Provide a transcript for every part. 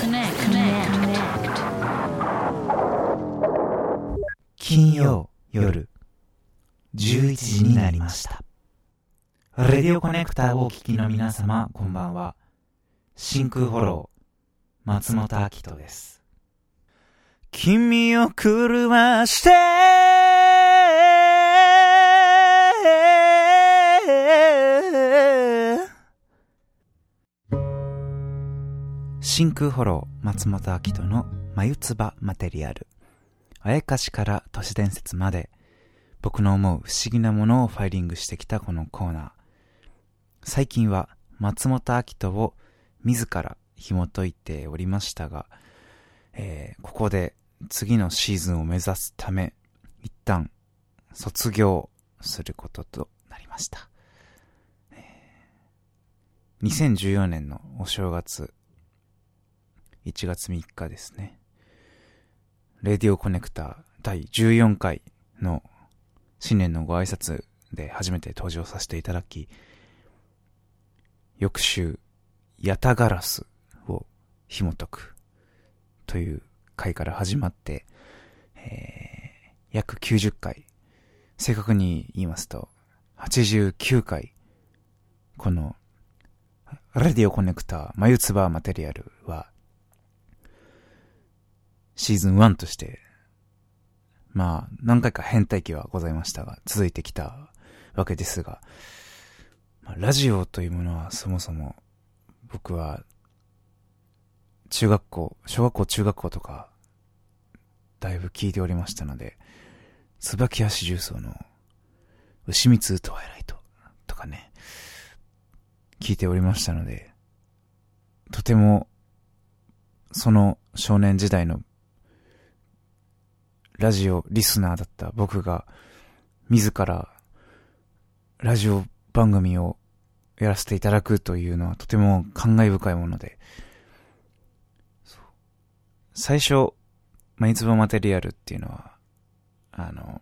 金曜夜11時になりました。レディオコネクターをお聞きの皆様、こんばんは。真空フォロー松本明人です。君を車して真空フォロー松本明人の眉唾マテリアル。あやかしから都市伝説まで僕の思う不思議なものをファイリングしてきたこのコーナー。最近は松本明人を自ら紐解いておりましたが、ここで次のシーズンを目指すため一旦卒業することとなりました。2014年のお正月1月3日ですね。レディオコネクター第14回の新年のご挨拶で初めて登場させていただき、翌週ヤタガラスを紐解くという回から始まって、約90回、正確に言いますと89回、このレディオコネクター眉唾マテリアルはシーズン1として何回か変態期はございましたが続いてきたわけですが、ラジオというものはそもそも僕は小学校中学校とかだいぶ聞いておりましたので、椿橋重曹の牛蜜トワイライトとかね聞いておりましたので、とてもその少年時代のラジオリスナーだった僕が自らラジオ番組をやらせていただくというのはとても感慨深いもので、最初眉唾マテリアルっていうのは本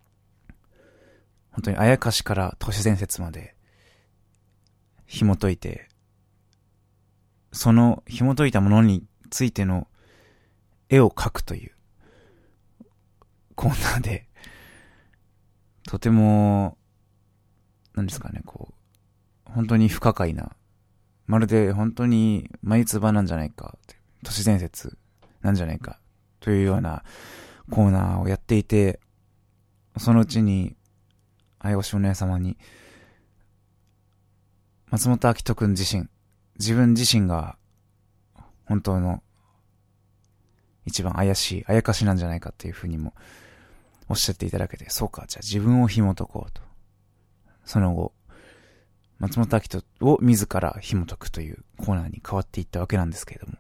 当にあやかしから都市伝説まで紐解いて、その紐解いたものについての絵を描くというコーナーで、とても何ですかね、本当に不可解な、まるで本当に眉唾なんじゃないか、都市伝説なんじゃないかというようなコーナーをやっていて、そのうちにあやおしお姉様に松本明人くん自分自身が本当の一番怪しいあやかしなんじゃないかっていうふうにもおっしゃっていただけて、そうか、じゃあ自分を紐解こうと。その後松本明人を自ら紐解くというコーナーに変わっていったわけなんですけれども、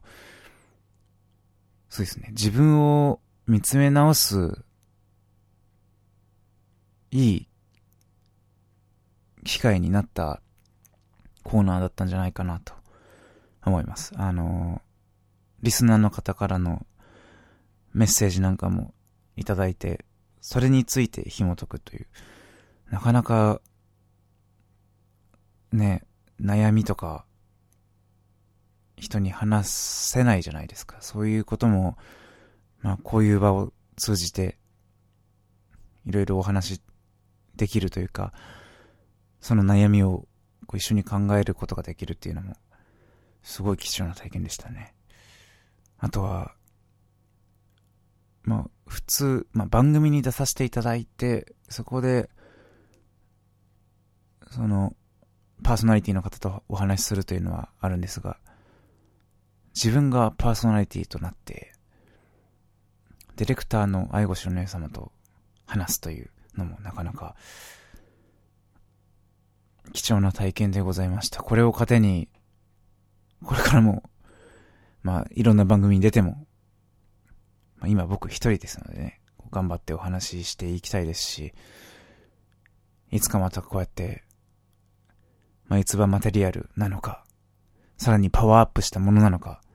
そうですね、自分を見つめ直すいい機会になったコーナーだったんじゃないかなと思います。リスナーの方からのメッセージなんかもいただいて、それについて紐解くという、なかなかね、悩みとか人に話せないじゃないですか。そういうこともこういう場を通じていろいろお話できるというか、その悩みを一緒に考えることができるっていうのもすごい貴重な体験でしたね。あとは普通、番組に出させていただいて、そこでそのパーソナリティの方とお話しするというのはあるんですが、自分がパーソナリティとなってディレクターのあいごしお姉様と話すというのもなかなか貴重な体験でございました。これを糧にこれからもいろんな番組に出ても、今僕一人ですのでね、頑張ってお話ししていきたいですし、いつかまたこうやって眉唾マテリアルなのか、さらにパワーアップしたものなのか、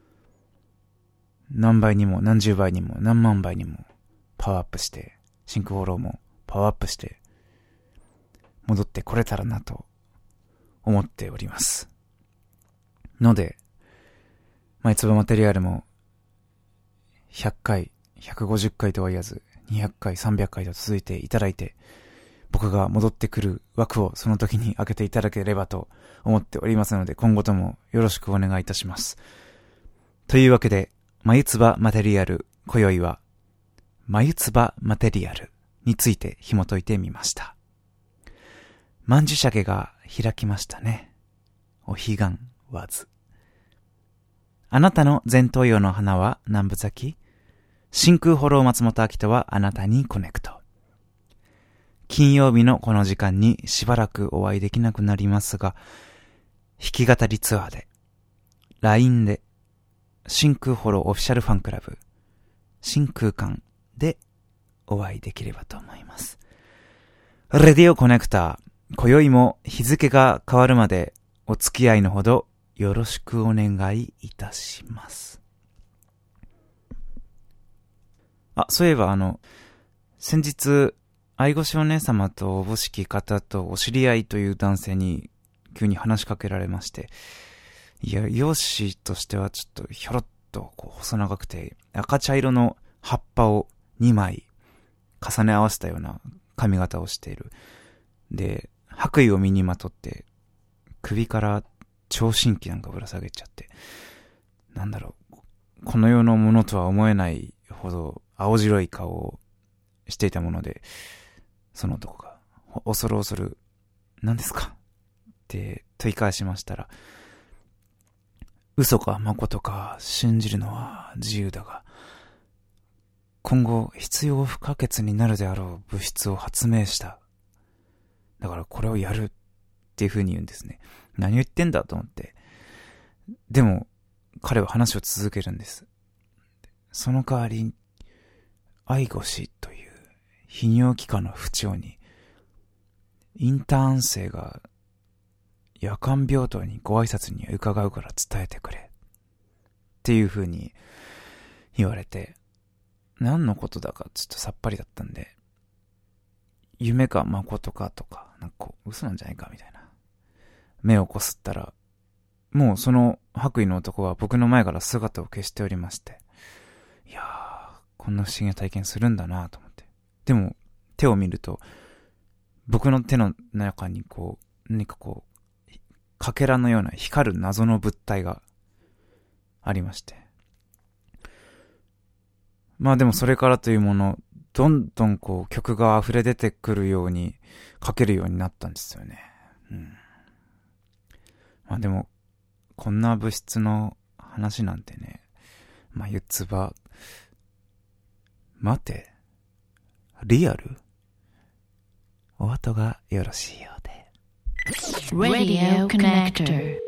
何倍にも何十倍にも何万倍にもパワーアップして、シンクフォローもパワーアップして戻ってこれたらなと思っておりますので、 眉唾マテリアルも100回、150回とは言わず、200回、300回と続いていただいて、僕が戻ってくる枠をその時に開けていただければと思っておりますので、今後ともよろしくお願いいたします。というわけで、眉唾マテリアル、今宵は、眉唾マテリアルについて紐解いてみました。曼珠沙華が開きましたね。お彼岸わず。あなたの前頭葉の花は南部咲き？真空フォロー松本明人はあなたにコネクト。金曜日のこの時間にしばらくお会いできなくなりますが、弾き語りツアーで、LINE で、真空フォローオフィシャルファンクラブ、真空間でお会いできればと思います。レディオコネクター、今宵も日付が変わるまでお付き合いのほどよろしくお願いいたします。そういえば先日、愛越しお姉様とおぼしき方とお知り合いという男性に急に話しかけられまして、いや、容姿としてはちょっとひょろっと細長くて赤茶色の葉っぱを2枚重ね合わせたような髪型をしている。で、白衣を身にまとって首から聴診器なんかぶら下げちゃって、なんだろう、この世のものとは思えないほど青白い顔をしていたもので、その男が恐る恐る何ですかって問い返しましたら、嘘か誠か信じるのは自由だが、今後必要不可欠になるであろう物質を発明した。だからこれをやるっていう風に言うんですね。何を言ってんだと思って。でも彼は話を続けるんです。その代わり、愛越しという泌尿器科の不調に、インターン生が夜間病棟にご挨拶に伺うから伝えてくれっていう風に言われて、何のことだかちょっとさっぱりだったんで、夢か誠かとか、なんか嘘なんじゃないかみたいな目をこすったら、もうその白衣の男は僕の前から姿を消しておりまして、いやー、こんな不思議な体験するんだなと思って。でも手を見ると、僕の手の中に何かかけらのような光る謎の物体がありまして、でもそれからというもの、どんどん曲が溢れ出てくるように書けるようになったんですよね。でもこんな物質の話なんてね、眉唾、待て、リアル？お後がよろしいようで。 Radio Connector